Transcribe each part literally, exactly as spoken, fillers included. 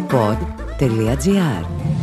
pod τελεία gr.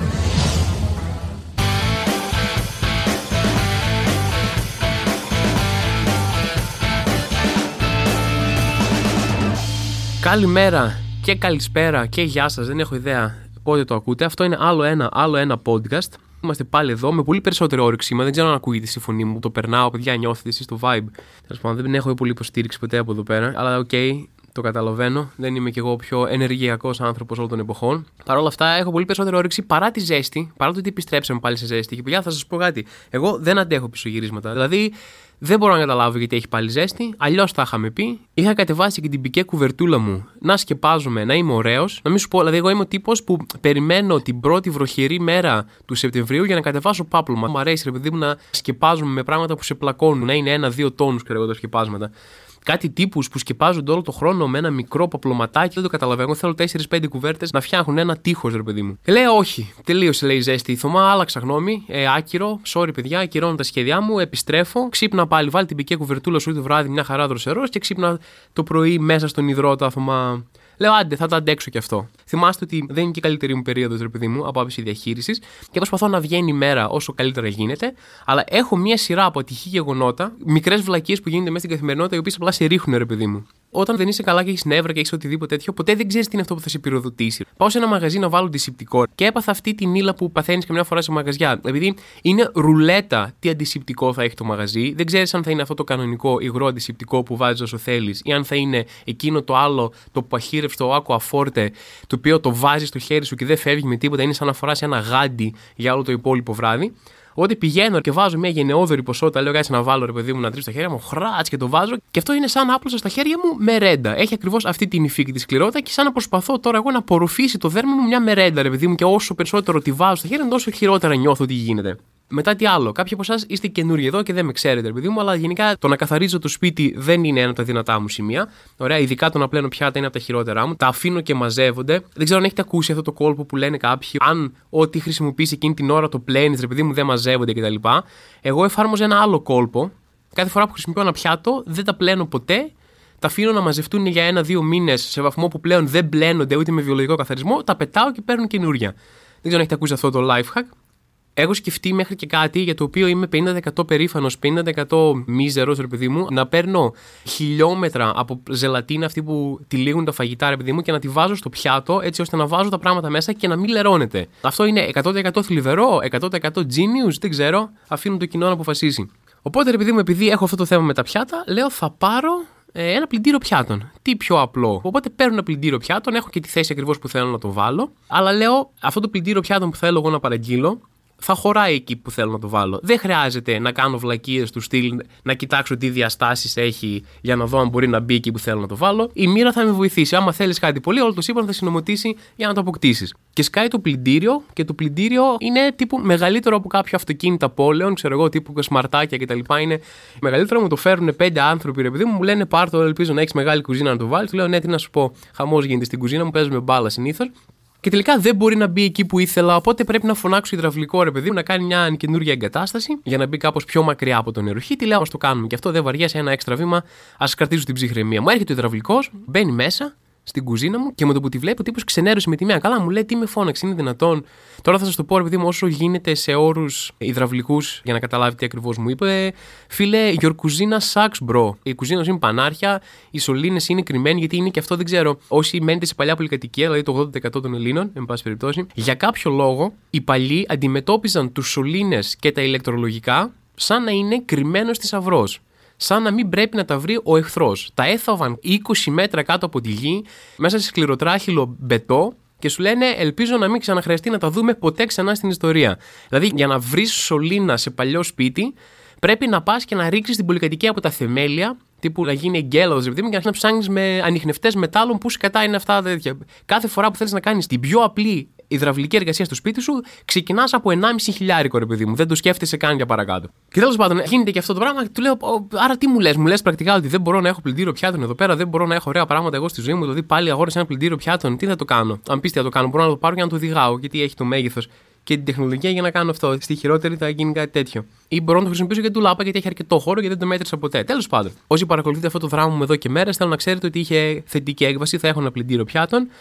Καλημέρα και καλησπέρα και γεια σας. Δεν έχω ιδέα πότε το ακούτε. Αυτό είναι άλλο ένα, άλλο ένα podcast. Είμαστε πάλι εδώ με πολύ περισσότερο όρεξη. Δεν ξέρω αν ακούγεται η φωνή μου. Το περνάω, παιδιά, νιώθετε εσείς το vibe. Τέλος πάντων, δεν έχω πολύ υποστήριξη ποτέ από εδώ πέρα. Αλλά οκ, okay, το καταλαβαίνω. Δεν είμαι κι εγώ ο πιο ενεργειακός άνθρωπος όλων των εποχών. Παρ' όλα αυτά, έχω πολύ περισσότερο όρεξη παρά τη ζέστη, παρά το ότι επιστρέψαμε πάλι σε ζέστη. Και παιδιά, θα σας πω κάτι. Εγώ δεν αντέχω πισωγυρίσματα. Δηλαδή, δεν μπορώ να καταλάβω γιατί έχει πάλι ζέστη. Αλλιώς τα είχαμε πει. Είχα κατεβάσει και την πικέ κουβερτούλα μου να σκεπάζομαι, να είμαι ωραίος. Να μην σου πω, δηλαδή, εγώ είμαι ο τύπος που περιμένω την πρώτη βροχερή μέρα του Σεπτεμβρίου για να κατεβάσω πάπλωμα. Μου αρέσει, ρε παιδί μου, να σκεπάζομαι με πράγματα που σε πλακώνουν. Να είναι ένα-δύο τόνους, ξέρω εγώ, τα σκεπάσματα. Κάτι τύπους που σκεπάζονται όλο το χρόνο με ένα μικρό παπλωματάκι, δεν το καταλαβαίνω. Εγώ θέλω τέσσερις πέντε κουβέρτες να φτιάχνουν ένα τείχος, ρε παιδί μου. Και λέω όχι. Τελείωσε, λέει η ζέστη. Η Θωμά, άλλαξα γνώμη. Ε, άκυρο. Sorry, παιδιά, ακυρώνω τα σχέδιά μου. Επιστρέφω. Ξύπνα πάλι. Βάλει την πικέ κουβερτούλα σου το βράδυ, μια χαρά δροσερός και ξύπνα το πρωί μέσα στον υδρότα, Θωμά. Λέω άντε, θα τα αντέξω κι αυτό. Θυμάστε ότι δεν είναι και η καλύτερη μου περίοδος, ρε παιδί μου, από άποψη διαχείρισης και προσπαθώ να βγαίνει η μέρα όσο καλύτερα γίνεται. Αλλά έχω μία σειρά από ατυχή γεγονότα, μικρές βλακίες που γίνονται μέσα στην καθημερινότητα, οι οποίες απλά σε ρίχνουν, ρε παιδί μου. Όταν δεν είσαι καλά και έχεις νεύρα και έχεις οτιδήποτε τέτοιο, ποτέ δεν ξέρεις τι είναι αυτό που θα σε πυροδοτήσει. Πάω σε ένα μαγαζί να βάλω αντισηπτικό και έπαθα αυτή την ύλα που παθαίνεις καμιά φορά σε μαγαζιά. Επειδή είναι ρουλέτα τι αντισηπτικό θα έχει το μαγαζί, δεν ξέρεις αν θα είναι αυτό το κανονικό υγρό αντισηπτικό που βάζεις όσο θέλεις ή αν θα είναι εκείνο το άλλο, το παχύρευστο Aqua Forte, το οποίο το βάζεις στο χέρι σου και δεν φεύγει με τίποτα, είναι σαν να φοράς ένα γάντι για όλο το υπόλοιπο βράδυ. Οπότε πηγαίνω και βάζω μια γενναιόδορη ποσότητα, λέω κάτσε να βάλω, ρε παιδί μου, να τρίψω στα χέρια μου, χράτς και το βάζω. Και αυτό είναι σαν να άπλωσα στα χέρια μου μερέντα. Έχει ακριβώς αυτή την υφή και τη σκληρότητα και σαν να προσπαθώ τώρα εγώ να απορροφήσει το δέρμα μου μια μερέντα, ρε παιδί μου, και όσο περισσότερο τη βάζω στα χέρια μου, τόσο χειρότερα νιώθω τι γίνεται. Μετά τι άλλο, κάποιοι από εσάς είστε καινούργοι εδώ και δεν με ξέρετε, ρε παιδί μου, αλλά γενικά το να καθαρίζω το σπίτι δεν είναι ένα από τα δυνατά μου σημεία. Ωραία, ειδικά το να πλένω πιάτα είναι από τα χειρότερά μου. Τα αφήνω και μαζεύονται. Δεν ξέρω αν έχετε ακούσει αυτό το κόλπο που λένε κάποιοι. Αν ό,τι χρησιμοποιείς εκείνη την ώρα το πλένεις, ρε παιδί μου, δεν μαζεύονται κτλ. Εγώ εφάρμοζα ένα άλλο κόλπο. Κάθε φορά που χρησιμοποιώ ένα πιάτο, δεν τα πλένω ποτέ. Τα αφήνω να μαζευτούν για ένα-δύο μήνες σε βαθμό που πλέον δεν μπλένονται ούτε με βιολογικό καθαρισμό. Τα πετάω και παίρνουν καινούρια. Δεν ξέρω αν έχετε ακούσει αυτό το life hack. Έχω σκεφτεί μέχρι και κάτι για το οποίο είμαι πενήντα τοις εκατό περήφανος, πενήντα τοις εκατό μίζερος, ρε παιδί μου, να παίρνω χιλιόμετρα από ζελατίνα αυτή που τυλίγουν τα φαγητά, ρε παιδί μου, και να τη βάζω στο πιάτο έτσι ώστε να βάζω τα πράγματα μέσα και να μην λερώνεται. Αυτό είναι εκατό τοις εκατό θλιβερό, εκατό τοις εκατό genius, δεν ξέρω, αφήνω το κοινό να αποφασίσει. Οπότε, ρε παιδί μου, επειδή έχω αυτό το θέμα με τα πιάτα, λέω θα πάρω ε, ένα πλυντήριο πιάτων. Τι πιο απλό. Οπότε παίρνω ένα πλυντήριο πιάτων, έχω και τη θέση ακριβώς που θέλω να το βάλω, αλλά λέω αυτό το πλυντήριο πιάτων που θέλω εγώ να παραγγείλω θα χωράει εκεί που θέλω να το βάλω. Δεν χρειάζεται να κάνω βλακίες του στυλ, να κοιτάξω τι διαστάσεις έχει για να δω αν μπορεί να μπει εκεί που θέλω να το βάλω. Η μοίρα θα με βοηθήσει. Άμα θέλεις κάτι πολύ, όλο το σύμπαν θα συνομωτήσει για να το αποκτήσεις. Και σκάει το πλυντήριο, και το πλυντήριο είναι τύπου μεγαλύτερο από κάποιο αυτοκίνητα πόλεων, ξέρω εγώ, τύπου σμαρτάκια κτλ. Είναι μεγαλύτερο, μου το φέρνουν πέντε άνθρωποι, ρε παιδί μου, μου λένε πάρ' το, ελπίζω να έχεις μεγάλη κουζίνα να το βάλεις. Του λέω ναι, τι να σου πω, χαμός γίνεται στην κουζίνα μου, παίζουμε μπάλα συνήθως. Και τελικά δεν μπορεί να μπει εκεί που ήθελα, οπότε πρέπει να φωνάξω υδραυλικό, ρε παιδί μου, να κάνει μια καινούργια εγκατάσταση για να μπει κάπως πιο μακριά από τον νεροχή. Τι λέω, ας το κάνουμε. Και αυτό δεν βαριέσαι, ένα έξτρα βήμα, ας κρατήσω την ψυχραιμία. Μου έρχεται ο υδραυλικός, μπαίνει μέσα στην κουζίνα μου και με το που τη βλέπω, ο τύπος ξενέρωσε με τη μία. Καλά, μου λέει τι με φώναξε, είναι δυνατόν. Τώρα θα σας το πω, ρε παιδί μου, όσο γίνεται σε όρους υδραυλικούς για να καταλάβει τι ακριβώς μου είπε. Φίλε, your κουζίνα sucks, bro. Η κουζίνα σου είναι πανάρχια, οι σωλήνες είναι κρυμμένοι, γιατί είναι και αυτό δεν ξέρω. Όσοι μένετε σε παλιά πολυκατοικία, δηλαδή το ογδόντα τοις εκατό των Ελλήνων, εν πάση περιπτώσει, για κάποιο λόγο οι παλιοί αντιμετώπιζαν τους σωλήνες και τα ηλεκτρολογικά σαν να είναι κρυμμένος θησαυρός. Σαν να μην πρέπει να τα βρει ο εχθρός. Τα έθαβαν είκοσι μέτρα κάτω από τη γη, μέσα σε σκληροτράχυλο μπετό και σου λένε ελπίζω να μην ξαναχρειαστεί να τα δούμε ποτέ ξανά στην ιστορία. Δηλαδή για να βρεις σωλήνα σε παλιό σπίτι πρέπει να πας και να ρίξεις την πολυκατοικία από τα θεμέλια, τύπου να γίνει εγκέλαδος, δηλαδή, και να ψάχνεις με ανιχνευτές μετάλλων που σκατά είναι αυτά τέτοια. Κάθε φορά που θέλεις να κάνεις την πιο απλή υδραυλική εργασία στο σπίτι σου, ξεκινάς από ενάμιση χιλιάρικο, ρε παιδί μου. Δεν το σκέφτεσαι καν για παρακάτω. Και τέλος πάντων, γίνεται και αυτό το πράγμα. Του λέω, άρα τι μου λες, μου λες πρακτικά ότι δεν μπορώ να έχω πλυντήριο πιάτων εδώ πέρα, δεν μπορώ να έχω ωραία πράγματα εγώ στη ζωή μου. Δηλαδή πάλι αγόρασα ένα πλυντήριο πιάτων, τι θα το κάνω. Αν πεις τι θα το κάνω, μπορώ να το πάρω και να το οδηγάω, γιατί έχει το μέγεθος και την τεχνολογία για να κάνω αυτό. Στη χειρότερη θα γίνει κάτι τέτοιο. Ή μπορώ να το χρησιμοποιήσω για ντουλάπα γιατί έχει αρκετό χώρο και δεν το μέτρησα ποτέ. Τέλος πάντων, όσοι παρακολουθείτε αυτό το δράμα μου εδώ και μέρες, θέλω να ξέρετε ότι είχε θετική έκβαση. Θα έχω ένα πλυντήριο πιάτων,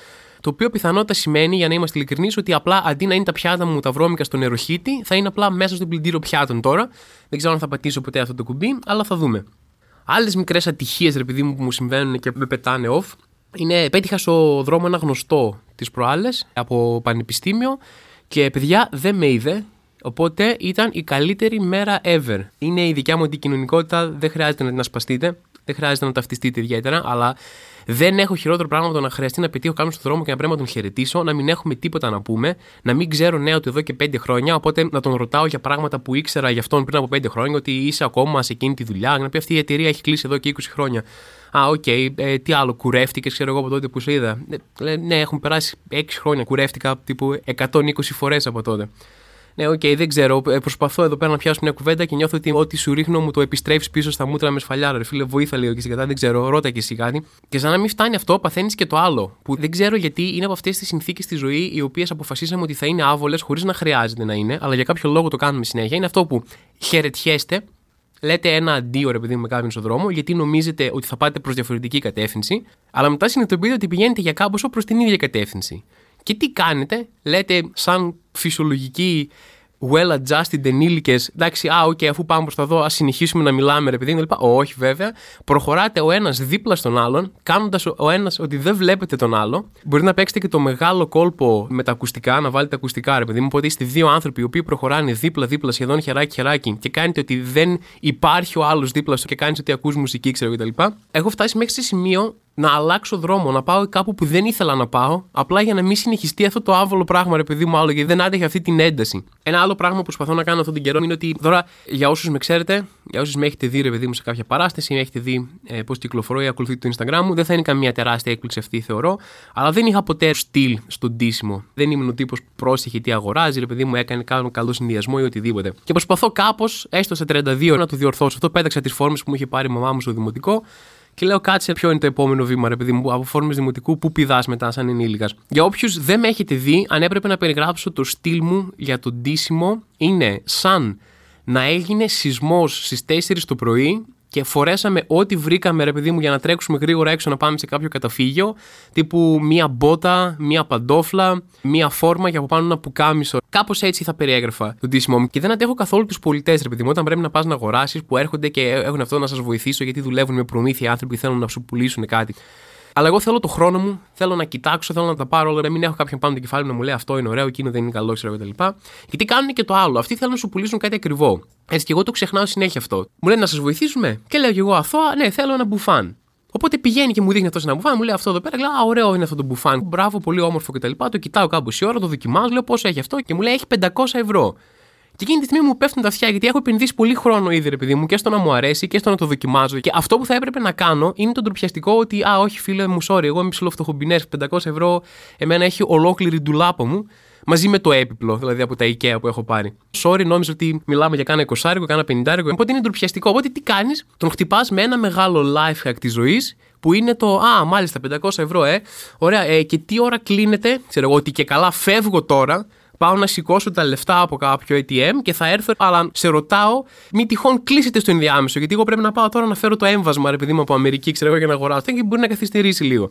Το οποίο πιθανότητα σημαίνει, για να είμαστε ειλικρινείς, ότι απλά αντί να είναι τα πιάτα μου τα βρώμικα στο νεροχύτη, θα είναι απλά μέσα στο πλυντήριο πιάτων τώρα. Δεν ξέρω αν θα πατήσω ποτέ αυτό το κουμπί, αλλά θα δούμε. Άλλες μικρές ατυχίες, ρε παιδί μου, που μου συμβαίνουν και με πετάνε off. Είναι, πέτυχα στο δρόμο ένα γνωστό τις προάλλες από πανεπιστήμιο και παιδιά δεν με είδε. Οπότε ήταν η καλύτερη μέρα ever. Είναι η δικιά μου αντικοινωνικότητα, δεν χρειάζεται να την ασπαστείτε, δεν χρειάζεται να ταυτιστείτε ιδιαίτερα, αλλά δεν έχω χειρότερο πράγμα από το να χρειαστεί να πετύχω κάποιον στον δρόμο και να πρέπει να τον χαιρετήσω, να μην έχουμε τίποτα να πούμε, να μην ξέρω νέα του εδώ και πέντε χρόνια, οπότε να τον ρωτάω για πράγματα που ήξερα για αυτόν πριν από πέντε χρόνια, ότι είσαι ακόμα σε εκείνη τη δουλειά, να πει αυτή η εταιρεία έχει κλείσει εδώ και είκοσι χρόνια. Α, οκ, okay, ε, τι άλλο, κουρεύτηκες, ξέρω εγώ από τότε που σε είδα. Ε, ναι, έχουν περάσει έξι χρόνια, κουρεύτηκα τύπου εκατόν είκοσι φορές από τότε. Ναι, οκ, okay, δεν ξέρω. Προσπαθώ εδώ πέρα να πιάσω μια κουβέντα και νιώθω ότι ό,τι σου ρίχνω μου το επιστρέφει πίσω στα μούτρα με σφαλιάρα. Ρε φίλε, βοήθα λίγο και στην κατά, δεν ξέρω, ρώτα και εσύ κάτι. Και σαν να μην φτάνει αυτό, παθαίνει και το άλλο. Που δεν ξέρω γιατί είναι από αυτές τις συνθήκες στη ζωή οι οποίες αποφασίσαμε ότι θα είναι άβολες χωρίς να χρειάζεται να είναι, αλλά για κάποιο λόγο το κάνουμε συνέχεια. Είναι αυτό που χαιρετιέστε, λέτε ένα αντίο ρε παιδί μου με κάποιον στον δρόμο, γιατί νομίζετε ότι θα πάτε προς διαφορετική κατεύθυνση, αλλά μετά συνειδητοποιείτε ότι πηγαίνετε για κάμποσο προς την ίδια κατεύθυνση. Και τι κάνετε, λέτε σαν φυσιολογική well-adjusted ενήλικες, εντάξει, α, οκ, okay, αφού πάμε προς τα δω, ας συνεχίσουμε να μιλάμε, ρε παιδί μου, λοιπά. Όχι, βέβαια. Προχωράτε ο ένας δίπλα στον άλλον, κάνοντας ο ένας ότι δεν βλέπετε τον άλλο. Μπορείτε να παίξετε και το μεγάλο κόλπο με τα ακουστικά, να βάλετε ακουστικά, ρε παιδί μου. Οπότε είστε δύο άνθρωποι οι οποίοι προχωράνε δίπλα-δίπλα, σχεδόν χεράκι-χεράκι, και κάνετε ότι δεν υπάρχει ο άλλος δίπλα σου και κάνεις ότι ακούς μουσική, ξέρω κτλ. Έχω φτάσει μέχρι σε σημείο να αλλάξω δρόμο, να πάω κάπου που δεν ήθελα να πάω, απλά για να μην συνεχιστεί αυτό το άβολο πράγμα, ρε παιδί μου, άλλο, γιατί δεν άντεχε αυτή την ένταση. Ένα άλλο πράγμα που προσπαθώ να κάνω αυτόν τον καιρό είναι ότι τώρα, για όσους με ξέρετε, για όσους με έχετε δει, ρε παιδί μου, σε κάποια παράσταση, με έχετε δει ε, πώς κυκλοφορώ ή ακολουθείτε το Instagram μου, δεν θα είναι καμία τεράστια έκπληξη αυτή, θεωρώ, αλλά δεν είχα ποτέ στυλ στο ντύσιμο. Δεν ήμουν ο τύπος πρόσεχε τι αγοράζει, ρε παιδί μου, έκανε κάνω καλό συνδυασμό ή οτιδήποτε. Και προσπαθώ κάπως, έστω στα τριάντα δύο, να το διορθώσω αυτό. Πέταξα τις φόρμες που μου είχε πάρει η μαμά μου στο δημοτικό. Και λέω, κάτσε, ποιο είναι το επόμενο βήμα, ρε παιδί μου, από φόρμες δημοτικού, πού πηδάς μετά, σαν ενήλικας. Για όποιους δεν με έχετε δει, αν έπρεπε να περιγράψω το στυλ μου για το ντύσιμο, είναι σαν να έγινε σεισμός στις τέσσερις το πρωί και φορέσαμε ό,τι βρήκαμε, ρε παιδί μου, για να τρέξουμε γρήγορα έξω να πάμε σε κάποιο καταφύγιο, τύπου μία μπότα, μία παντόφλα, μία φόρμα και από πάνω ένα πουκάμισο. Κάπως έτσι θα περιέγραφα το ντύσιμό μου. Και δεν αντέχω καθόλου τους πολιτές, ρε παιδί μου, όταν πρέπει να πας να αγοράσεις, που έρχονται και έχουν αυτό να σας βοηθήσω, γιατί δουλεύουν με προμήθεια άνθρωποι, θέλουν να σου πουλήσουν κάτι. Αλλά εγώ θέλω το χρόνο μου, θέλω να κοιτάξω, θέλω να τα πάρω όλα, να μην έχω κάποιον πάνω το κεφάλι μου να μου λέει αυτό είναι ωραίο, εκείνο δεν είναι καλό, ξέρω κτλ. Γιατί κάνουν και το άλλο. Αυτοί θέλουν να σου πουλήσουν κάτι ακριβό. Έτσι και εγώ το ξεχνάω συνέχεια αυτό. Μου λένε να σας βοηθήσουμε και λέω και εγώ αθώα, ναι, θέλω ένα μπουφάν. Οπότε πηγαίνει και μου δείχνει αυτό ένα μπουφάν, μου λέει αυτό εδώ πέρα, λέω α, ωραίο είναι αυτό το μπουφάν. Μπράβο, πολύ όμορφο κτλ. Το κοιτάω κάμποση ώρα, το δοκιμάζω, λέω πόσο έχει αυτό και μου λέει έχει πεντακόσια ευρώ. Και εκείνη τη στιγμή μου πέφτουν τα αυτιά γιατί έχω επενδύσει πολύ χρόνο ήδη, ρε παιδί μου, και στο να μου αρέσει και στο να το δοκιμάζω. Και αυτό που θα έπρεπε να κάνω είναι το ντροπιαστικό ότι, α, όχι φίλε μου, sorry, εγώ είμαι ψιλοφτωχομπινές, πεντακόσια ευρώ, εμένα έχει ολόκληρη ντουλάπα μου, μαζί με το έπιπλο, δηλαδή από τα IKEA που έχω πάρει. Sorry, νόμιζα ότι μιλάμε για κάνα εικοσάρικο, κάνα πενηντάρικο. Οπότε είναι ντροπιαστικό. Οπότε τι κάνεις, τον χτυπάς με ένα μεγάλο life hack της ζωής. Που είναι το, α, μάλιστα, πεντακόσια ευρώ, ε. Ωραία, ε, και τι ώρα κλείνεται, ξέρω εγώ, ότι και καλά φεύγω τώρα. Πάω να σηκώσω τα λεφτά από κάποιο έι τι εμ και θα έρθω, αλλά σε ρωτάω, μη τυχόν κλείσετε στο ενδιάμεσο. Γιατί εγώ πρέπει να πάω τώρα να φέρω το έμβασμα, ρε παιδί μου, από Αμερική, ξέρω εγώ, για να αγοράσω. Και μπορεί να καθυστερήσει λίγο.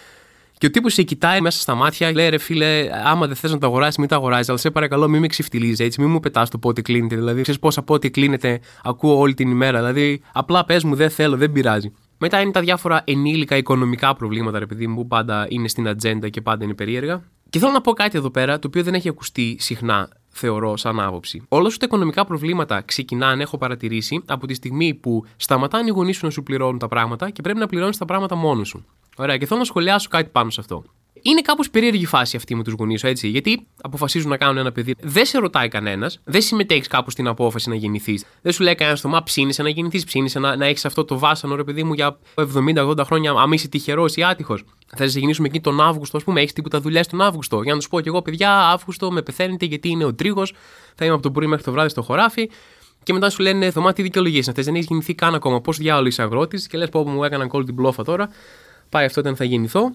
Και ο τύπος σε κοιτάει μέσα στα μάτια, λέει ρε φίλε, άμα δεν θες να το αγοράσεις, μην το αγοράσεις. Αλλά σε παρακαλώ, μην με ξεφτιλίζεις έτσι, μην μου πετάς το πότε κλείνεται. Δηλαδή, ξέρεις πόσα πότε κλείνεται, ακούω όλη την ημέρα. Δηλαδή, απλά πες μου, δεν θέλω, δεν πειράζει. Μετά είναι τα διάφορα ενήλικα οικονομικά προβλήματα, ρε παιδί μου, που πάντα είναι στην ατζέντα και πάντα είναι περίεργα. Και θέλω να πω κάτι εδώ πέρα, το οποίο δεν έχει ακουστεί συχνά, θεωρώ, σαν άποψη. Όλα σου τα οικονομικά προβλήματα ξεκινάνε, έχω παρατηρήσει, από τη στιγμή που σταματάνε οι γονείς σου να σου πληρώνουν τα πράγματα και πρέπει να πληρώνεις τα πράγματα μόνος σου. Ωραία, και θέλω να σχολιάσω κάτι πάνω σε αυτό. Είναι κάπως περίεργη φάση αυτή με τους γονείς σου, έτσι. Γιατί αποφασίζουν να κάνουν ένα παιδί. Δεν σε ρωτάει κανένας, δεν συμμετέχεις κάπου στην απόφαση να γεννηθείς. Δεν σου λέει κανένας το μα ψήνεσαι να γεννηθείς, ψήνεσαι να, να έχεις αυτό το βάσανο, ρε παιδί μου, για εβδομήντα ογδόντα χρόνια, άμα είσαι τυχερός ή άτυχος. Θα σε γεννήσουμε εκεί τον Αύγουστο, ας πούμε, έχεις τίποτα δουλειές τον Αύγουστο. Για να του πω κι εγώ, παιδιά, Αύγουστο με πεθαίνετε γιατί είναι ο τρίγος, θα είμαι από το πρωί μέχρι το βράδυ στο χωράφι. Και μετά σου λένε, Θωμά, τι δικαιολογίες είναι αυτές, δεν έχεις γεννηθεί καν ακόμα. Πώς διάολο είσαι αγρότης και λες, πω μου έκαναν κόλλη την πλόφα τώρα. Πάει αυτό όταν θα γεννηθώ.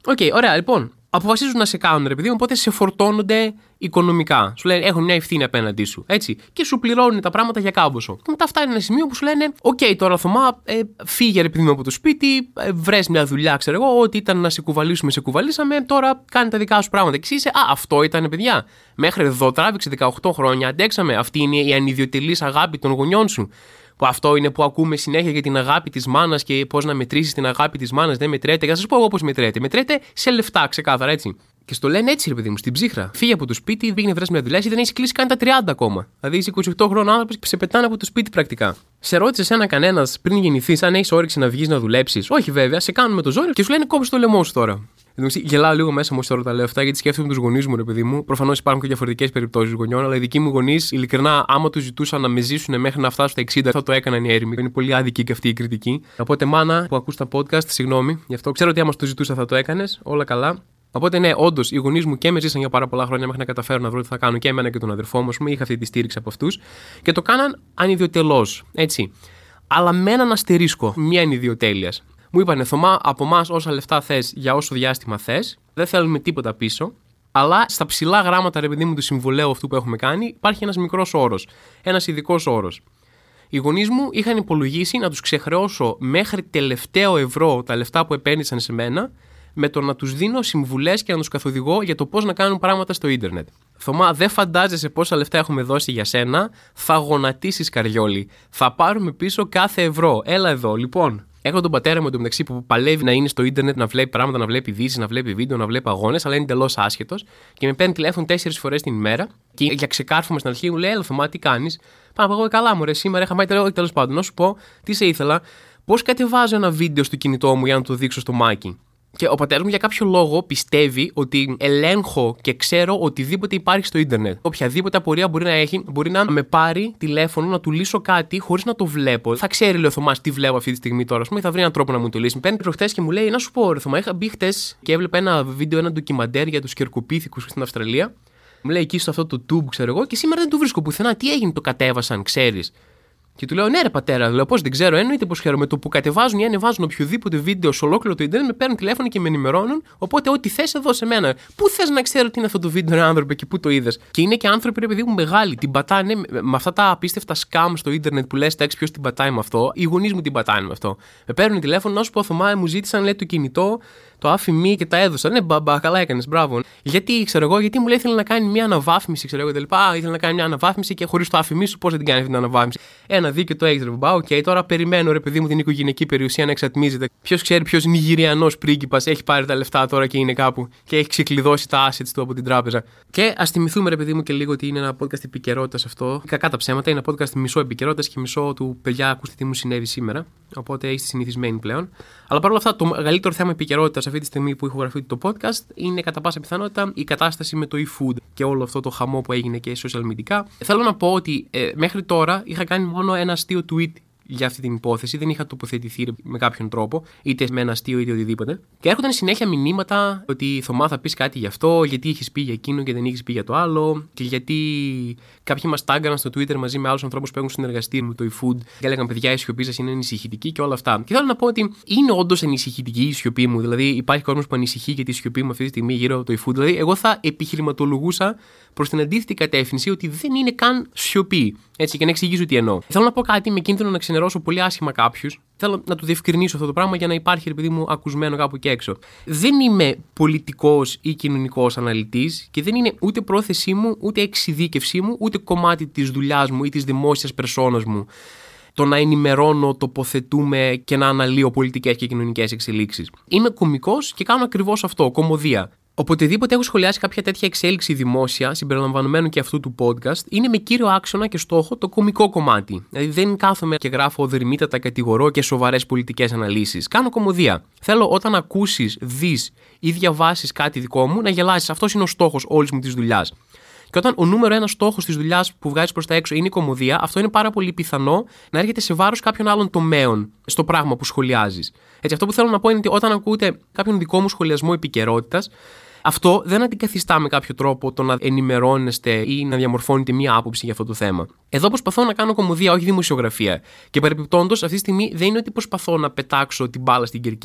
Οκ, okay, ωραία, λοιπόν. Αποφασίζουν να σε κάνουν, ρε παιδί μου, οπότε σε φορτώνονται οικονομικά. Σου λένε έχουν μια ευθύνη απέναντί σου. Έτσι. Και σου πληρώνουν τα πράγματα για κάμποσο. Και μετά φτάνει ένα σημείο που σου λένε: Οκ, okay, τώρα Θωμά, ε, φύγε ρε παιδί μου από το σπίτι, ε, βρες μια δουλειά, ξέρω εγώ, ό,τι ήταν να σε κουβαλήσουμε, σε κουβαλήσαμε. Τώρα κάνει τα δικά σου πράγματα. Και είσαι, Α, αυτό ήταν, παιδιά. Μέχρι εδώ τράβηξε δεκαοκτώ χρόνια, αντέξαμε. Αυτή είναι η ανιδιοτελής αγάπη των γονιών σου. Που αυτό είναι που ακούμε συνέχεια για την αγάπη της μάνας και πώς να μετρήσεις την αγάπη της μάνας. Δεν μετρέται. Για να σας πω εγώ πώς μετρέται. Μετρέται σε λεφτά, ξεκάθαρα έτσι. Και στο λένε έτσι, ρε παιδί μου, στην ψύχρα. Φύγε από το σπίτι, πήγαινε βρες μια δουλειά, ή δεν έχει κλείσει καν τα τριάντα ακόμα. Δηλαδή είσαι είκοσι οκτώ χρόνων άνθρωπος και σε πετάνε από το σπίτι πρακτικά. Σε ρώτησε σένα κανένας πριν γεννηθείς αν έχεις όρεξη να βγεις να δουλέψεις? Όχι, βέβαια, σε κάνουν με το ζόρι και σου λένε κόψε το λαιμό σου τώρα. Γελάω λίγο μέσα μου τώρα τα λέω αυτά γιατί σκέφτομαι τους γονείς μου, ρε παιδί μου. Προφανώς υπάρχουν και διαφορετικές περιπτώσεις γονιών, αλλά οι δικοί μου γονείς, ειλικρινά, άμα τους ζητούσαν να με ζήσουν μέχρι να φτάσουν στα εξήντα, θα το έκαναν οι έρημοι. Είναι πολύ άδικη και αυτή η κριτική. Οπότε, μάνα που ακούς τα podcast, συγγνώμη γι' αυτό. Ξέρω ότι άμα το ζητούσα θα το έκανες, όλα καλά. Οπότε, ναι, όντως, οι γονείς μου και με ζήσαν για πάρα πολλά χρόνια μέχρι να καταφέρω να βρω τι θα κάνω και εμένα και τον αδερφό μου. Είχα αυτή τη στήριξη από αυτούς και το κάναν ανιδιοτελώς, έτσι. Αλλά με έναν αστερίσκο, μία ανιδιοτέλειας. Μου είπανε, Θωμά, από εμάς όσα λεφτά θες για όσο διάστημα θες, δεν θέλουμε τίποτα πίσω. Αλλά στα ψηλά γράμματα, ρε παιδί μου, του συμβολέου αυτού που έχουμε κάνει, υπάρχει ένας μικρός όρος. Ένας ειδικός όρος. Οι γονείς μου είχαν υπολογίσει να τους ξεχρεώσω μέχρι τελευταίο ευρώ τα λεφτά που επένδυσαν σε μένα, με το να τους δίνω συμβουλές και να τους καθοδηγώ για το πώς να κάνουν πράγματα στο ίντερνετ. Θωμά, δεν φαντάζεσαι πόσα λεφτά έχουμε δώσει για σένα. Θα γονατίσεις, καριόλι. Θα πάρουμε πίσω κάθε ευρώ. Έλα εδώ, λοιπόν. Έχω τον πατέρα μου εντωμεταξύ που παλεύει να είναι στο ίντερνετ, να βλέπει πράγματα, να βλέπει ειδήσεις, να βλέπει βίντεο, να βλέπει αγώνες, αλλά είναι εντελώς άσχετος και με παίρνει τηλέφωνο τέσσερις φορές την ημέρα. Και για ξεκάρφωμα στην αρχή μου λέει: Έλα, Θωμά, τι κάνεις? Πάω εγώ καλά, μου ρε, σήμερα είχα πάει τέλος, τέλος πάντων. Να σου πω, τι σε ήθελα, πώς κατεβάζω ένα βίντεο στο κινητό μου για να το δείξω στο μάκι. Και ο πατέρας μου για κάποιο λόγο πιστεύει ότι ελέγχω και ξέρω οτιδήποτε υπάρχει στο ίντερνετ. Οποιαδήποτε απορία μπορεί να έχει, μπορεί να με πάρει τηλέφωνο, να του λύσω κάτι χωρίς να το βλέπω. Θα ξέρει, λέει ο Θωμάς, τι βλέπω αυτή τη στιγμή τώρα, α πούμε, θα βρει έναν τρόπο να μου το λύσει. Παίρνει προχτές και μου λέει: Να σου πω, ρε Θωμά, είχα μπει χτες και έβλεπα ένα βίντεο, ένα ντοκιμαντέρ για τους κερκοπίθηκους στην Αυστραλία. Μου λέει εκεί στο αυτό το tube, ξέρω εγώ, και σήμερα δεν το βρίσκω πουθενά. Τι έγινε, το κατέβασαν, ξέρεις? Και του λέω: Ναι, ρε πατέρα, λέω πώς δεν ξέρω, εννοείται πως χαίρομαι. Το που κατεβάζουν ή ανεβάζουν οποιοδήποτε βίντεο σε ολόκληρο το Ιντερνετ, με παίρνουν τηλέφωνο και με ενημερώνουν. Οπότε, ό,τι θες εδώ σε μένα. Πού θες να ξέρω τι είναι αυτό το βίντεο, ρε άνθρωπε, και πού το είδες? Και είναι και άνθρωποι, ρε παιδί μου, μεγάλοι. Την πατάνε με αυτά τα απίστευτα scam στο Ιντερνετ που λες, τάξη, ποιος την πατάει με αυτό. Οι γονείς μου την πατάνε με αυτό. Με παίρνουν τηλέφωνο, να σου πω, Θωμά, μου ζήτησαν, λέει, το κινητό, το άφημί και τα έδωσα. Ναι, μπαμπά, καλά έκανες, μπράβο. Γιατί, ξέρω εγώ, γιατί μου λέει ήθελε να κάνει μια αναβάθμιση, ξέρω εγώ κτλ. Ήθελε να κάνει μια αναβάθμιση και χωρίς το άφημί σου, πώς θα την κάνει αυτή την αναβάθμιση? Ένα δίκαιο το έχεις, ρε μπαμπά, οκ, okay, τώρα περιμένω, ρε παιδί μου, την οικογενειακή περιουσία να εξατμίζεται. Ποιος ξέρει ποιος Νιγηριανός πρίγκιπας έχει πάρει τα λεφτά τώρα και είναι κάπου και έχει ξεκλειδώσει τα assets του από την τράπεζα. Και ας θυμηθούμε, ρε παιδί μου, και λίγο ότι είναι ένα podcast επικαιρότητας αυτό. Κακά τα ψέματα, είναι ένα podcast μισό επικαιρότητας και μισό του παιδιά, ακούστε τι μου συνέβη σήμερα. Οπότε είστε συνηθισμένοι πλέον. Αλλά παρόλα αυτά, το μεγαλύτερο θέμα επικαιρότητας αυτή τη στιγμή που ηχογραφεί το podcast είναι κατά πάσα πιθανότητα η κατάσταση με το e-food και όλο αυτό το χαμό που έγινε και social media. Θέλω να πω ότι ε, μέχρι τώρα είχα κάνει μόνο ένα αστείο tweet για αυτή την υπόθεση, δεν είχα τοποθετηθεί με κάποιον τρόπο, είτε με ένα αστείο είτε οτιδήποτε. Και έρχονταν συνέχεια μηνύματα ότι Θωμά θα πεις κάτι γι' αυτό, γιατί είχες πει για εκείνο και δεν είχες πει για το άλλο, και γιατί κάποιοι μας τάγκαναν στο Twitter μαζί με άλλους ανθρώπους που έχουν συνεργαστεί με το eFood και έλεγαν παιδιά, η σιωπή σας είναι ανησυχητική και όλα αυτά. Και θέλω να πω ότι είναι όντως ανησυχητική η σιωπή μου, δηλαδή υπάρχει κόσμος που ανησυχεί για τη σιωπή μου αυτή τη στιγμή γύρω από το eFood. Δηλαδή, εγώ θα επιχειρηματολογούσα προς την αντίθετη κατεύθυνση ότι δεν είναι καν σιωπή. Έτσι, και να εξηγήσω τι εννοώ. Θέλω να πω κάτι με κίνδυνο να ξενερώσω πολύ άσχημα κάποιους. Θέλω να το διευκρινίσω αυτό το πράγμα για να υπάρχει, επειδή μου, ακουσμένο κάπου εκεί έξω. Δεν είμαι πολιτικός ή κοινωνικός αναλυτής και δεν είναι ούτε πρόθεσή μου, ούτε εξειδίκευσή μου, ούτε κομμάτι της δουλειάς μου ή της δημόσιας περσόνας μου το να ενημερώνω, τοποθετούμε και να αναλύω πολιτικές και κοινωνικές εξελίξεις. Είμαι κωμικός και κάνω ακριβώς αυτό, κωμωδία. Οποτεδήποτε έχω σχολιάσει κάποια τέτοια εξέλιξη δημόσια, συμπεριλαμβανομένου και αυτού του podcast, είναι με κύριο άξονα και στόχο το κωμικό κομμάτι. Δηλαδή δεν κάθομαι και γράφω οδερμήτατα, κατηγορώ και σοβαρές πολιτικές αναλύσεις. Κάνω κωμωδία. Θέλω όταν ακούσεις, δεις ή διαβάσεις κάτι δικό μου να γελάσεις. Αυτός είναι ο στόχος όλης μου της δουλειάς. Και όταν ο νούμερο ένα στόχος της δουλειάς που βγάζεις προς τα έξω είναι η κωμωδία, αυτό είναι πάρα πολύ πιθανό να έρχεται σε βάρος κάποιων άλλων τομέων στο πράγμα που σχολιάζεις. Έτσι, αυτό που θέλω να πω είναι ότι όταν ακούτε κάποιον δικό μου σχολιασμό επικαιρότητας, αυτό δεν αντικαθιστά με κάποιο τρόπο το να ενημερώνεστε ή να διαμορφώνετε μία άποψη για αυτό το θέμα. Εδώ προσπαθώ να κάνω κωμωδία, όχι δημοσιογραφία. Και παρεπιπτόντως, αυτή τη στιγμή δεν είναι ότι προσπαθώ να πετάξω την μπάλα στην κερκίδα.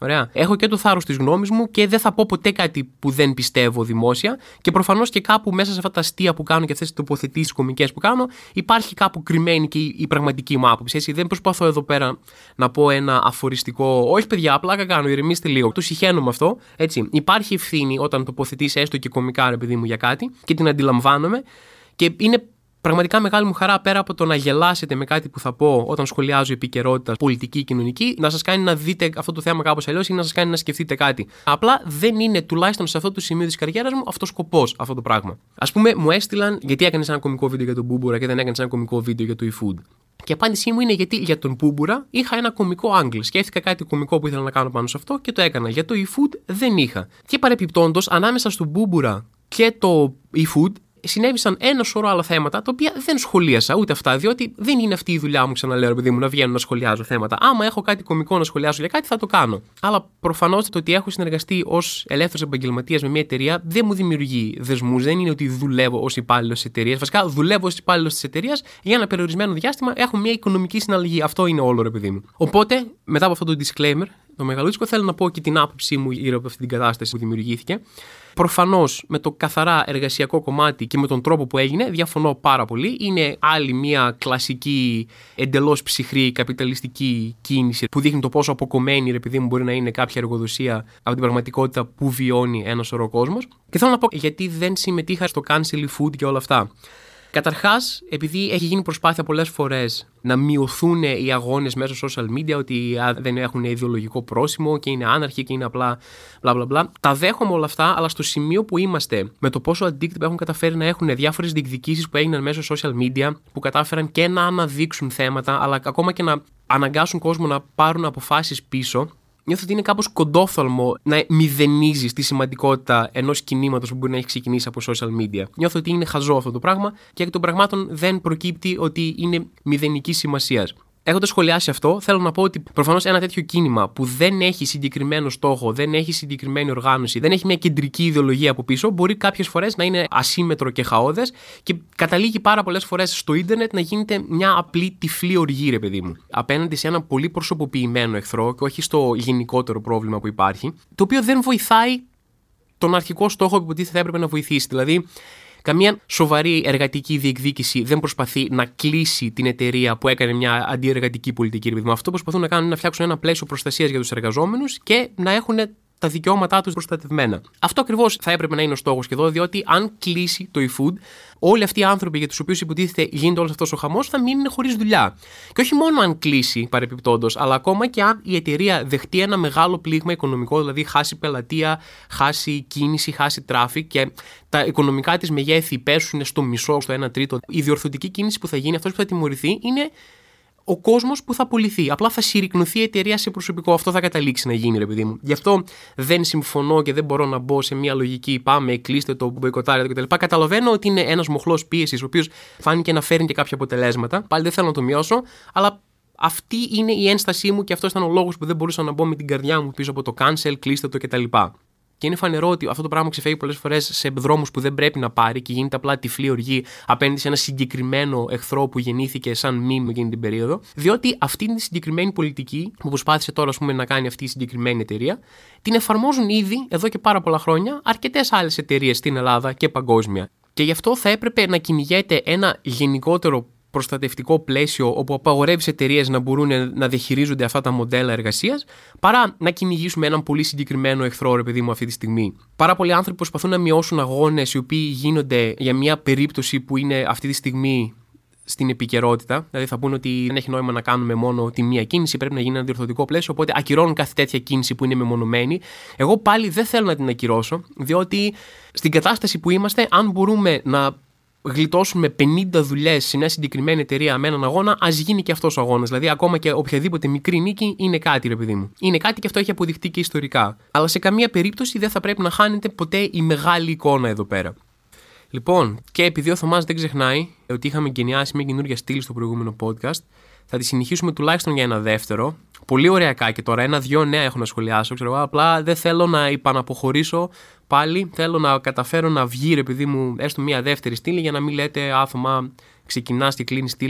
Ωραία. Έχω και το θάρρος της γνώμης μου και δεν θα πω ποτέ κάτι που δεν πιστεύω δημόσια. Και προφανώς και κάπου μέσα σε αυτά τα αστεία που κάνω και αυτές τις τοποθετήσεις κωμικές που κάνω, υπάρχει κάπου κρυμμένη και η, η πραγματική μου άποψη. Έτσι. Δεν προσπαθώ εδώ πέρα να πω ένα αφοριστικό. Όχι, παιδιά, απλά κάνω, ηρεμήστε λίγο. Το συχαίνω με αυτό. Έτσι. Υπάρχει ευθύνη όταν τοποθετείς έστω και κωμικά, ρε παιδί μου, για κάτι και την αντιλαμβάνομαι. Και είναι πραγματικά μεγάλη μου χαρά, πέρα από το να γελάσετε με κάτι που θα πω όταν σχολιάζω επικαιρότητα πολιτική, κοινωνική, να σας κάνει να δείτε αυτό το θέμα κάπως αλλιώς ή να σας κάνει να σκεφτείτε κάτι. Απλά δεν είναι, τουλάχιστον σε αυτό το σημείο της καριέρας μου, αυτός σκοπός αυτό το πράγμα. Ας πούμε, μου έστειλαν γιατί έκανες ένα κωμικό βίντεο για τον Μπούμπουρα και δεν έκανες ένα κωμικό βίντεο για το eFood. Και η απάντησή μου είναι γιατί για τον Μπούμπουρα είχα ένα κωμικό angle. Σκέφτηκα κάτι κωμικό που ήθελα να κάνω πάνω σε αυτό και το έκανα. Για το eFood δεν είχα. Και παρεπιπτόντως, ανάμεσα στον Μπούμπουρα και το eFood, συνέβησαν ένα σωρό άλλα θέματα, τα οποία δεν σχολίασα ούτε αυτά, διότι δεν είναι αυτή η δουλειά μου, ξαναλέω, παιδί μου, να βγαίνω να σχολιάζω θέματα. Άμα έχω κάτι κωμικό να σχολιάσω για κάτι, θα το κάνω. Αλλά προφανώς το ότι έχω συνεργαστεί ως ελεύθερος επαγγελματίας με μια εταιρεία δεν μου δημιουργεί δεσμούς. Δεν είναι ότι δουλεύω ως υπάλληλος της εταιρείας. Βασικά, δουλεύω ως υπάλληλος της εταιρείας για ένα περιορισμένο διάστημα, έχω μια οικονομική συναλλαγή. Αυτό είναι όλο, ρε παιδί μου. Οπότε, μετά από αυτό το disclaimer, το μεγαλούτσικο, θέλω να πω και την άποψή μου γύρω από αυτή την κατάσταση που δημιουργήθηκε. Προφανώς με το καθαρά εργασιακό κομμάτι και με τον τρόπο που έγινε, διαφωνώ πάρα πολύ. Είναι άλλη μια κλασική, εντελώς ψυχρή καπιταλιστική κίνηση που δείχνει το πόσο αποκομμένη, ρε παιδί μου, μπορεί να είναι κάποια εργοδοσία από την πραγματικότητα που βιώνει ένα σωρό κόσμος. Και θέλω να πω γιατί δεν συμμετείχα στο cancel food και όλα αυτά. Καταρχάς, επειδή έχει γίνει προσπάθεια πολλές φορές να μειωθούν οι αγώνες μέσω social media, ότι δεν έχουν ιδεολογικό πρόσημο και είναι άναρχοι και είναι απλά μπλα μπλα μπλα. Τα δέχομαι όλα αυτά, αλλά στο σημείο που είμαστε, με το πόσο αντίκτυπο έχουν καταφέρει να έχουν διάφορες διεκδικήσεις που έγιναν μέσω social media, που κατάφεραν και να αναδείξουν θέματα, αλλά ακόμα και να αναγκάσουν κόσμο να πάρουν αποφάσεις πίσω. Νιώθω ότι είναι κάπως κοντόφθαλμο να μηδενίζεις τη σημαντικότητα ενός κινήματος που μπορεί να έχει ξεκινήσει από social media. Νιώθω ότι είναι χαζό αυτό το πράγμα και εκ των πραγμάτων δεν προκύπτει ότι είναι μηδενικής σημασίας. Έχοντας σχολιάσει αυτό, θέλω να πω ότι προφανώς ένα τέτοιο κίνημα που δεν έχει συγκεκριμένο στόχο, δεν έχει συγκεκριμένη οργάνωση, δεν έχει μια κεντρική ιδεολογία από πίσω, μπορεί κάποιες φορές να είναι ασύμμετρο και χαόδες και καταλήγει πάρα πολλές φορές στο ίντερνετ να γίνεται μια απλή τυφλή οργή, ρε παιδί μου, απέναντι σε ένα πολύ προσωποποιημένο εχθρό και όχι στο γενικότερο πρόβλημα που υπάρχει, το οποίο δεν βοηθάει τον αρχικό στόχο που υποτίθεται θα έπρεπε να βοηθήσει. Δηλαδή, καμία σοβαρή εργατική διεκδίκηση δεν προσπαθεί να κλείσει την εταιρεία που έκανε μια αντιεργατική πολιτική. Αυτό που προσπαθούν να κάνουν είναι να φτιάξουν ένα πλαίσιο προστασίας για τους εργαζόμενους και να έχουν τα δικαιώματά τους προστατευμένα. Αυτό ακριβώς θα έπρεπε να είναι ο στόχος και εδώ, διότι αν κλείσει το eFood, όλοι αυτοί οι άνθρωποι για τους οποίους υποτίθεται γίνεται όλος αυτός ο χαμός θα μείνουν χωρίς δουλειά. Και όχι μόνο αν κλείσει παρεπιπτόντως, αλλά ακόμα και αν η εταιρεία δεχτεί ένα μεγάλο πλήγμα οικονομικό, δηλαδή χάσει πελατεία, χάσει κίνηση, χάσει τράφικ και τα οικονομικά της μεγέθη πέσουν στο μισό, στο ένα τρίτο. Η διορθωτική κίνηση που θα γίνει, αυτός που θα τιμωρηθεί, είναι ο κόσμος που θα πουληθεί. Απλά θα συρρικνωθεί η εταιρεία σε προσωπικό. Αυτό θα καταλήξει να γίνει, ρε παιδί μου. Γι' αυτό δεν συμφωνώ και δεν μπορώ να μπω σε μια λογική. Πάμε, κλείστε το, μποϊκοτάρετε κτλ. Καταλαβαίνω ότι είναι ένας μοχλός πίεσης, ο οποίος φάνηκε να φέρνει και κάποια αποτελέσματα. Πάλι δεν θέλω να το μειώσω, αλλά αυτή είναι η ένστασή μου και αυτό ήταν ο λόγος που δεν μπορούσα να μπω με την καρδιά μου πίσω από το cancel, κλείστε το κτλ. Και είναι φανερό ότι αυτό το πράγμα ξεφεύγει πολλές φορές σε δρόμους που δεν πρέπει να πάρει και γίνεται απλά τυφλή οργή απέναντι σε ένα συγκεκριμένο εχθρό που γεννήθηκε σαν μήνυμα εκείνη την περίοδο. Διότι αυτή τη συγκεκριμένη πολιτική που προσπάθησε τώρα, ας πούμε, να κάνει αυτή η συγκεκριμένη εταιρεία, την εφαρμόζουν ήδη εδώ και πάρα πολλά χρόνια αρκετές άλλες εταιρείες στην Ελλάδα και παγκόσμια. Και γι' αυτό θα έπρεπε να κυνηγέται ένα γενικότερο προστατευτικό πλαίσιο όπου απαγορεύει εταιρείες να μπορούν να διαχειρίζονται αυτά τα μοντέλα εργασίας, παρά να κυνηγήσουμε έναν πολύ συγκεκριμένο εχθρό, ρε παιδί μου, αυτή τη στιγμή. Πάρα πολλοί άνθρωποι προσπαθούν να μειώσουν αγώνες οι οποίοι γίνονται για μια περίπτωση που είναι αυτή τη στιγμή στην επικαιρότητα. Δηλαδή θα πούνε ότι δεν έχει νόημα να κάνουμε μόνο τη μία κίνηση, πρέπει να γίνει ένα διορθωτικό πλαίσιο. Οπότε ακυρώνουν κάθε τέτοια κίνηση που είναι μεμονωμένη. Εγώ πάλι δεν θέλω να την ακυρώσω, διότι στην κατάσταση που είμαστε, αν μπορούμε να γλιτώσουμε πενήντα δουλειές σε μια συγκεκριμένη εταιρεία με έναν αγώνα, ας γίνει και αυτός ο αγώνας. Δηλαδή, ακόμα και οποιαδήποτε μικρή νίκη είναι κάτι, ρε παιδί μου. Είναι κάτι και αυτό έχει αποδειχτεί και ιστορικά. Αλλά σε καμία περίπτωση δεν θα πρέπει να χάνεται ποτέ η μεγάλη εικόνα εδώ πέρα. Λοιπόν, και επειδή ο Θωμάς δεν ξεχνάει ότι είχαμε εγκαινιάσει μια καινούργια στήλη στο προηγούμενο podcast, θα τη συνεχίσουμε τουλάχιστον για ένα δεύτερο. Πολύ ωριακά και τώρα, ένα-δυο νέα έχω να σχολιάσω. Ξέρω, απλά δεν θέλω να υπαναποχωρήσω πάλι. Θέλω να καταφέρω να βγει, ρε παιδί μου, έστω μια δεύτερη στήλη για να μην λέτε άθωμα ξεκινάς και κλείνεις στήλες.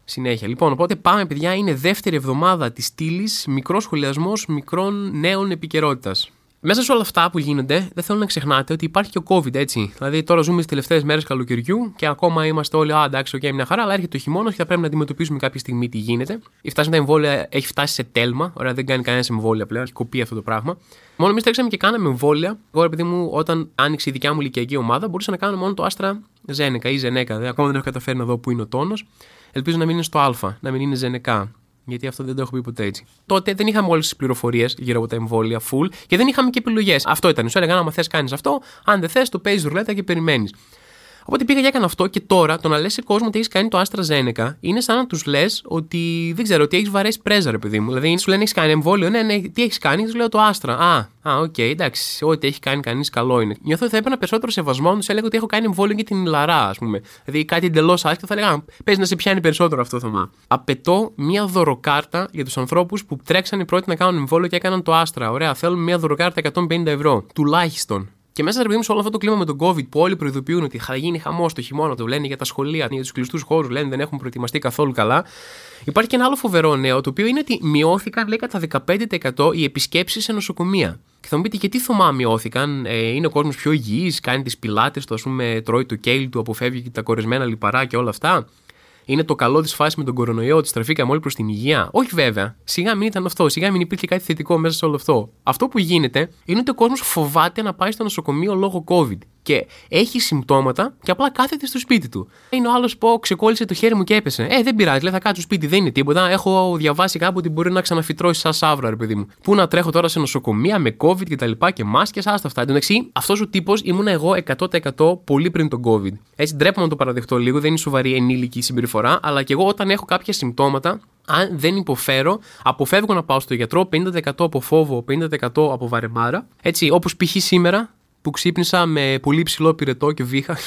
Συνέχεια. Λοιπόν, οπότε πάμε, παιδιά, είναι δεύτερη εβδομάδα της στήλης, μικρός σχολιασμός μικρών νέων επικαιρότητας. Μέσα σε όλα αυτά που γίνονται, δεν θέλω να ξεχνάτε ότι υπάρχει και ο COVID, έτσι. Δηλαδή, τώρα ζούμε στις τελευταίες μέρες καλοκαιριού και ακόμα είμαστε όλοι, α, εντάξει, οκ, μια χαρά, αλλά έρχεται ο χειμώνας και θα πρέπει να αντιμετωπίσουμε κάποια στιγμή τι γίνεται. Η φτάση με τα εμβόλια έχει φτάσει σε τέλμα. Ωραία, δεν κάνει κανένα εμβόλια πλέον, έχει κοπεί αυτό το πράγμα. Μόνο εμείς τρέξαμε και κάναμε εμβόλια. Εγώ, επειδή μου, όταν άνοιξε η δικιά μου ηλικιακή ομάδα, μπορούσα να κάνω μόνο το AstraZeneca ή Zeneca. Ακόμα δεν έχω καταφέρει να δω πού είναι ο τόνος. Ελπίζω να μην είναι στο Α, να μην είναι Zeneca. Γιατί αυτό δεν το έχω πει ποτέ έτσι. Τότε δεν είχαμε όλες τις πληροφορίες γύρω από τα εμβόλια full και δεν είχαμε και επιλογές. Αυτό ήταν. Σου έλεγαν: άμα θες, κάνεις αυτό. Αν δεν θες, το παίζεις ρουλέτα και περιμένεις. Οπότε πήγα και έκανα αυτό και τώρα το να λες σε κόσμο ότι έχεις κάνει το AstraZeneca είναι σαν να τους λες ότι δεν ξέρω, ότι έχεις βαρέσει πρέζα, ρε παιδί μου. Δηλαδή σου λένε: έχεις κάνει εμβόλιο, ναι, ναι, τι έχεις κάνει, τους λέω το Astra. Α, α, οκ, okay, εντάξει, ό,τι έχει κάνει κανείς καλό είναι. Νιώθω ότι θα έπαιρνα περισσότερο σεβασμό αν τους έλεγα ότι έχω κάνει εμβόλιο για την Λαρά, ας πούμε. Δηλαδή κάτι εντελώς άσχετο, θα έλεγα: παίζει να σε πιάνει περισσότερο αυτό, Θωμά. Απαιτώ μια δωροκάρτα για τους ανθρώπους που τρέξαν οι πρώτοι να κάνουν εμβόλιο και έκαναν το Astra. Ωραία, θέλουμε μια δωροκάρτα εκατόν πενήντα ευρώ τουλάχιστον. Και μέσα ρε παιδί μου, σε όλο αυτό το κλίμα με τον COVID που όλοι προειδοποιούν ότι θα γίνει χαμός το χειμώνα, το λένε για τα σχολεία, για τους κλειστούς χώρους, λένε δεν έχουν προετοιμαστεί καθόλου καλά. Υπάρχει και ένα άλλο φοβερό νέο, το οποίο είναι ότι μειώθηκαν, λέει, κατά δεκαπέντε τοις εκατό οι επισκέψεις σε νοσοκομεία. Και θα μου πείτε, γιατί, Θωμά, μειώθηκαν, ε, είναι ο κόσμος πιο υγιής, κάνει τις πιλάτες του, ας πούμε, τρώει το κέιλ του, αποφεύγει και τα κορεσμένα λιπαρά και όλα αυτά. Είναι το καλό της φάσης με τον κορονοϊό, ότι στραφήκαμε όλοι προς την υγεία. Όχι, βέβαια. Σιγά μην ήταν αυτό. Σιγά μην υπήρχε κάτι θετικό μέσα σε όλο αυτό. Αυτό που γίνεται είναι ότι ο κόσμος φοβάται να πάει στο νοσοκομείο λόγω COVID. Και έχει συμπτώματα και απλά κάθεται στο σπίτι του. Είναι ο άλλος που ξεκόλλησε το χέρι μου και έπεσε. Ε, δεν πειράζει, λέει, θα κάτσω σπίτι, δεν είναι τίποτα. Έχω διαβάσει κάπου ότι μπορεί να ξαναφυτρώσει σαν σαύρα, ρε παιδί μου. Πού να τρέχω τώρα σε νοσοκομεία με COVID και τα λοιπά και μάσκες, άστα αυτά. Εντάξει, αυτός ο τύπος ήμουν εγώ εκατό τοις εκατό πολύ πριν τον COVID. Έτσι, ντρέπομαι να το παραδεχτώ λίγο, δεν είναι σοβαρή ενήλικη συμπεριφορά, αλλά και εγώ όταν έχω κάποια συμπτώματα, αν δεν υποφέρω, αποφεύγω να πάω στο γιατρό, πενήντα τοις εκατό από φόβο, πενήντα τοις εκατό από βαρεμάρα. Έτσι, όπως π.χ. σήμερα, που ξύπνησα με πολύ ψηλό πυρετό και βήχα.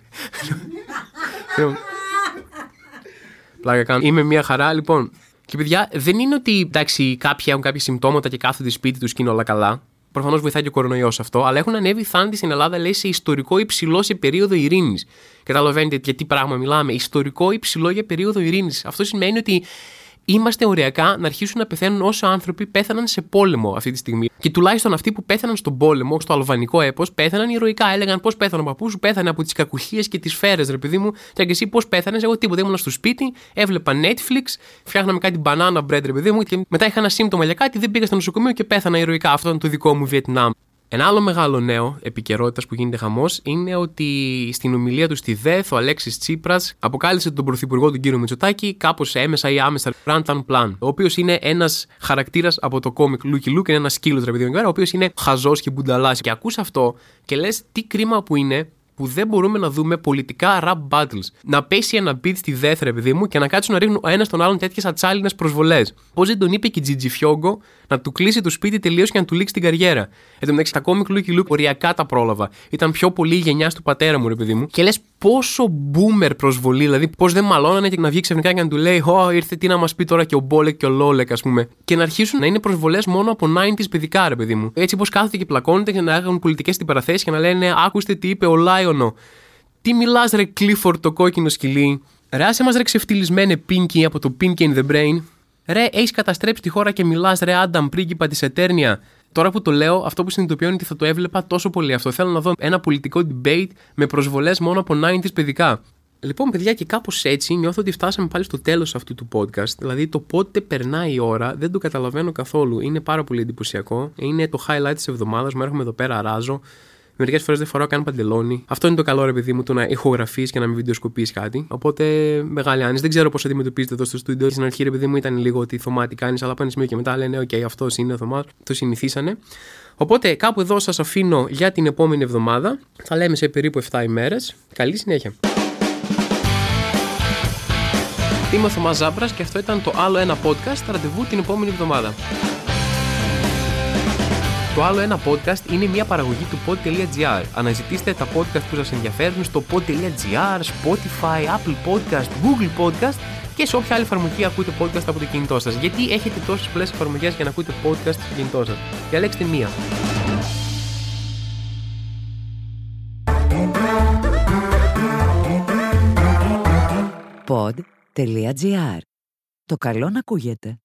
Πλάκα κάνω. Είμαι μια χαρά, λοιπόν. Και παιδιά, δεν είναι ότι εντάξει, κάποιοι έχουν κάποια συμπτώματα και κάθονται σπίτι τους και είναι όλα καλά. Προφανώς βοηθάει και ο κορονοϊός αυτό, αλλά έχουν ανέβει θάνατοι στην Ελλάδα, λέει, σε ιστορικό υψηλό σε περίοδο ειρήνης. Καταλαβαίνετε για τι πράγμα μιλάμε. Ιστορικό υψηλό για περίοδο ειρήνης. Αυτό σημαίνει ότι είμαστε οριακά να αρχίσουν να πεθαίνουν όσο άνθρωποι πέθαναν σε πόλεμο αυτή τη στιγμή. Και τουλάχιστον αυτοί που πέθαναν στον πόλεμο, στο αλβανικό έπος, πέθαναν ηρωικά. Έλεγαν πώς πέθανε ο παππούς σου, πέθανε από τις κακουχίες και τις σφαίρες, ρε παιδί μου. Και εσύ πώς πέθανες, εγώ τίποτα. Ήμουν στο σπίτι, έβλεπα Netflix, φτιάχναμε κάτι banana bread, ρε παιδί μου. Και μετά είχα ένα σύμπτωμα για κάτι, δεν πήγα στο νοσοκομείο και πέθανα ηρωικά. Αυτό ήταν το δικό μου Βιετνάμ. Ένα άλλο μεγάλο νέο επικαιρότητας που γίνεται χαμός είναι ότι στην ομιλία του στη ΔΕΘ ο Αλέξης Τσίπρας αποκάλυψε τον πρωθυπουργό του κύριο Μητσοτάκη κάπως έμεσα ή άμεσα Rantan Plan, ο οποίος είναι ένας χαρακτήρας από το κόμικ Lucky Luke, είναι ένας σκύλος, ρε παιδί μου, ο οποίος είναι χαζός και μπουνταλάς. Και ακούς αυτό και λες τι κρίμα που είναι που δεν μπορούμε να δούμε πολιτικά rap battles. Να πέσει ένα beat στη ΔΕΘ, ρε παιδί μου, και να κάτσουν να ρίχνουν ο ένας τον άλλον τέτοιες ατσάλινες προσβολές. Πώς δεν τον είπε και η Τζιτζιφιόγκο να του κλείσει το σπίτι τελείως και να του λήξει την καριέρα. Εν τω μεταξύ, τα κόμικ Lucky Luke οριακά τα πρόλαβα. Ήταν πιο πολύ η γενιά του πατέρα μου, ρε παιδί μου. Και λες πόσο boomer προσβολή, δηλαδή πώς δεν μαλώνανε και να βγει ξαφνικά και να του λέει: Ω, ήρθε τι να μας πει τώρα και ο Μπόλεκ και ο Λόλεκ, ας πούμε. Και να αρχίσουν να είναι προσβολές μόνο από ενενήντα παιδικά, ρε παιδί μου. Έτσι πως κάθεται και πλακώνεται και να έχουν πολιτικές αντιπαραθέσεις και να λένε: Άκουστε τι είπε ο Λάιονο. Τι μιλάς, ρε Clifford το κόκκινο σκυλί. Ρε, άσε μας, ρε ξεφτυλισμένε Pinky από το Pinky in the Brain. Ρε, έχεις καταστρέψει τη χώρα και μιλάς, ρε Άνταμ, πρίγκιπα της Ετέρνια. Τώρα που το λέω, αυτό που συνειδητοποιώ είναι ότι θα το έβλεπα τόσο πολύ αυτό. Θέλω να δω ένα πολιτικό debate με προσβολές μόνο από ενενήντα παιδικά. Λοιπόν, παιδιά, και κάπως έτσι νιώθω ότι φτάσαμε πάλι στο τέλος αυτού του podcast. Δηλαδή, το πότε περνάει η ώρα δεν το καταλαβαίνω καθόλου. Είναι πάρα πολύ εντυπωσιακό. Είναι το highlight της εβδομάδας. Μου έρχομαι εδώ πέρα, ράζω. Μερικές φορές δεν φοράω καν παντελόνι. Αυτό είναι το καλό, ρε παιδί μου, το να ηχογραφείς και να μην βιντεοσκοπείς κάτι. Οπότε, μεγάλη άνεση. Δεν ξέρω πώς αντιμετωπίζετε εδώ στο στούντιο. Στην αρχή, ρε παιδί μου, ήταν λίγο ότι Θωμά τι κάνεις, αλλά από ένα σημείο και μετά λένε: Οκ, αυτός είναι ο Θωμά. Το συνηθίσανε. Οπότε, κάπου εδώ σας αφήνω για την επόμενη εβδομάδα. Θα λέμε σε περίπου επτά ημέρες. Καλή συνέχεια. Είμαι ο Θωμάς Ζάμπρας και αυτό ήταν το άλλο ένα podcast. Ραντεβού την επόμενη εβδομάδα. Το άλλο ένα podcast είναι μια παραγωγή του pod.gr. Αναζητήστε τα podcast που σας ενδιαφέρουν στο pod.gr, Spotify, Apple Podcast, Google Podcast και σε όποια άλλη εφαρμογή ακούτε podcast από το κινητό σας. Γιατί έχετε τόσες πολλές εφαρμογές για να ακούτε podcast στο κινητό σας? Διαλέξτε μία. Pod. τελεία τζι άρ. Το καλό να ακούγεται.